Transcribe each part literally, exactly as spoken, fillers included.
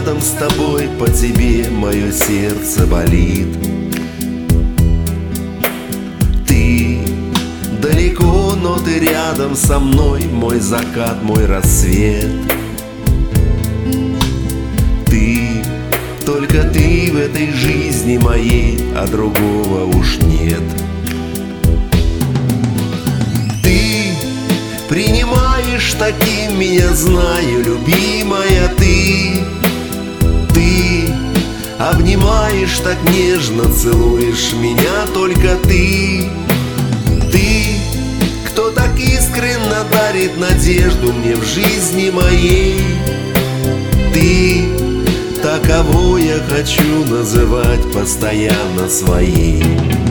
рядом с тобой, по тебе мое сердце болит. Ты далеко, но ты рядом со мной, мой закат, мой рассвет. Ты, только ты в этой жизни моей, а другого уж нет. Ты принимаешь таким меня, знаю, любимая, ты. Ты обнимаешь так нежно, целуешь меня только ты. Ты, кто так искренне дарит надежду мне в жизни моей. Ты, та, кого я хочу называть постоянно своей.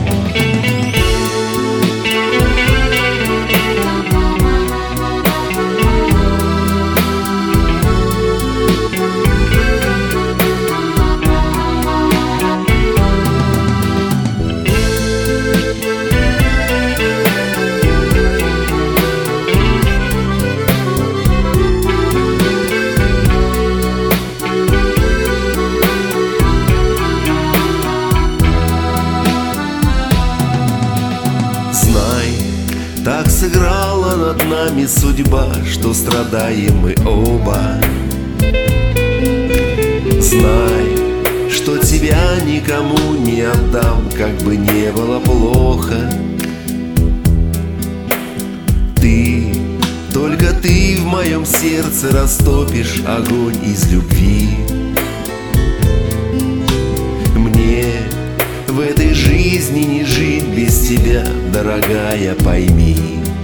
Так сыграла над нами судьба, что страдаем мы оба. Знай, что тебя никому не отдам, как бы не было плохо. Ты, только ты в моем сердце растопишь огонь из любви. Мне в этой жизни не жить без тебя, дорогая, пойми.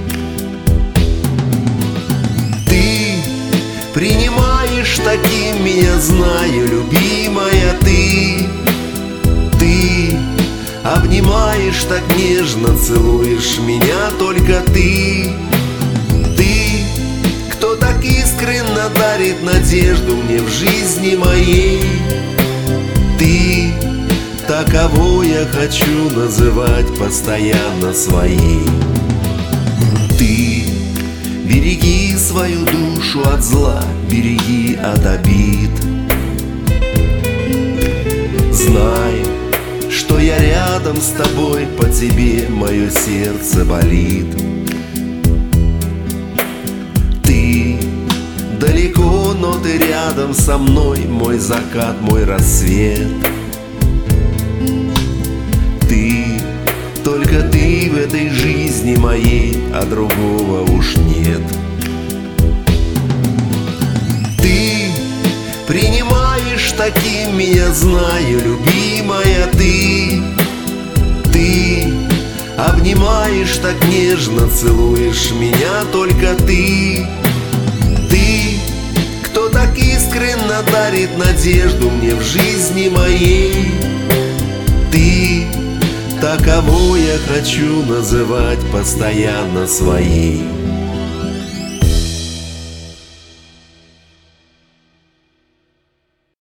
Ты принимаешь таким меня, знаю, любимая, ты. Ты обнимаешь так нежно, целуешь меня только ты. Ты, кто так искренне дарит надежду мне в жизни моей. Ты, та, кого я хочу называть постоянно своей. Ты береги свою душу от зла, береги от обид. Знай, что я рядом с тобой, по тебе мое сердце болит. Ты далеко, но ты рядом со мной, мой закат, мой рассвет. Ты, только ты в этой жизни моей, а другого уж нет. Ты принимаешь таким меня, знаю, любимая, ты. Ты обнимаешь так нежно, целуешь меня только ты. Ты, кто так искренне дарит надежду мне в жизни моей. Ты, та, кого я хочу называть постоянно своей.